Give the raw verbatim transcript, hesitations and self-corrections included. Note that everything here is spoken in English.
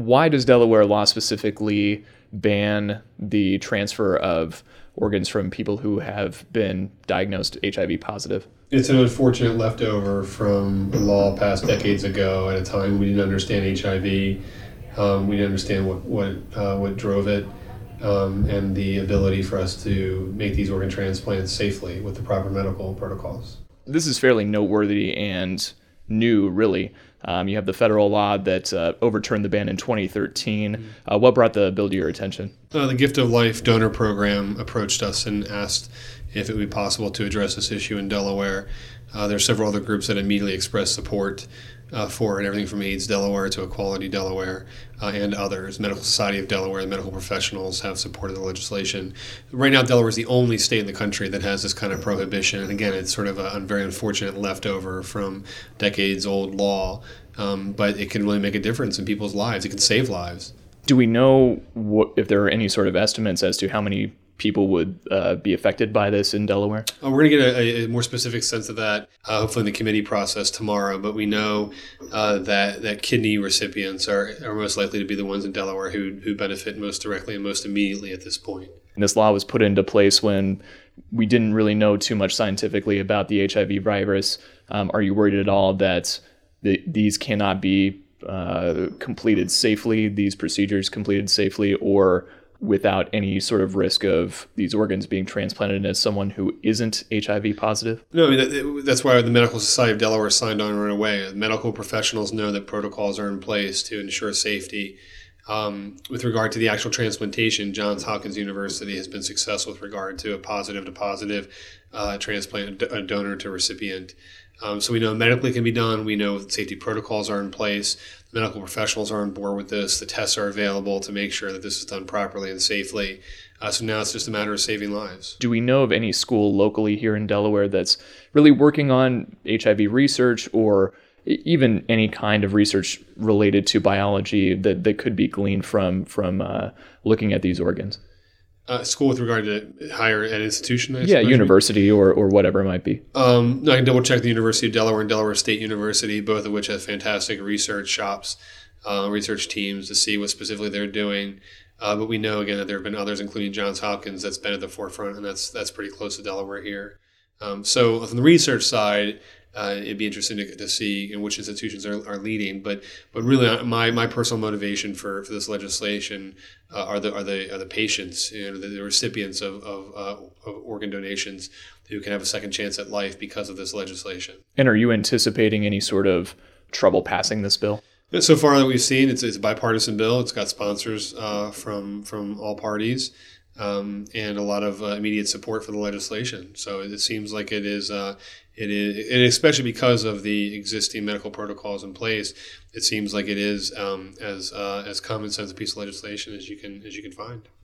why does Delaware law specifically ban the transfer of organs from people who have been diagnosed H I V positive? It's an unfortunate leftover from a law passed decades ago at a time we didn't understand H I V. Um, we didn't understand what what uh, what drove it, um, and the ability for us to make these organ transplants safely with the proper medical protocols. This is fairly noteworthy and new, really. Um, you have the federal law that uh, overturned the ban in twenty thirteen. Uh, what brought the bill to your attention? Uh, the Gift of Life donor program approached us and asked if it would be possible to address this issue in Delaware. Uh, there are several other groups that immediately expressed support uh, for it, everything from AIDS Delaware to Equality Delaware uh, and others. Medical Society of Delaware, the medical professionals have supported the legislation. Right now, Delaware is the only state in the country that has this kind of prohibition. And again, it's sort of a very unfortunate leftover from decades-old law, um, but it can really make a difference in people's lives. It can save lives. Do we know what, if there are any sort of estimates as to how many people would uh, be affected by this in Delaware? Uh, we're going to get a, a more specific sense of that, uh, hopefully in the committee process tomorrow. But we know uh, that that kidney recipients are, are most likely to be the ones in Delaware who who benefit most directly and most immediately at this point. And this law was put into place when we didn't really know too much scientifically about the H I V virus. Um, are you worried at all that the, these cannot be uh, completed safely, these procedures completed safely, or without any sort of risk of these organs being transplanted as someone who isn't H I V positive? No, I mean, that, that's why the Medical Society of Delaware signed on right away. Medical professionals know that protocols are in place to ensure safety. Um, with regard to the actual transplantation, Johns Hopkins University has been successful with regard to a positive to positive uh, transplant, a donor to recipient. Um, so we know medically can be done. We know safety protocols are in place. The medical professionals are on board with this. The tests are available to make sure that this is done properly and safely. Uh, so now it's just a matter of saving lives. Do we know of any school locally here in Delaware that's really working on H I V research, or even any kind of research related to biology that, that could be gleaned from from uh, looking at these organs? Uh, school with regard to higher ed institution? I yeah, university or, or whatever it might be. Um, no, I can double check the University of Delaware and Delaware State University, both of which have fantastic research shops, uh, research teams to see what specifically they're doing. Uh, but we know, again, that there have been others, including Johns Hopkins, that's been at the forefront, and that's that's pretty close to Delaware here. Um, so from the research side, Uh, it'd be interesting to, to see in which institutions are, are leading, but but really my, my personal motivation for, for this legislation uh, are the are the are the patients, you know, the, the recipients of of, uh, of organ donations who can have a second chance at life because of this legislation. And are you anticipating any sort of trouble passing this bill? So far that we've seen, it's, it's a bipartisan bill. It's got sponsors uh, from from all parties. Um, and a lot of uh, immediate support for the legislation. So it seems like it is, uh, it is, and especially because of the existing medical protocols in place, it seems like it is um, as uh, as common sense a piece of legislation as you can as you can find.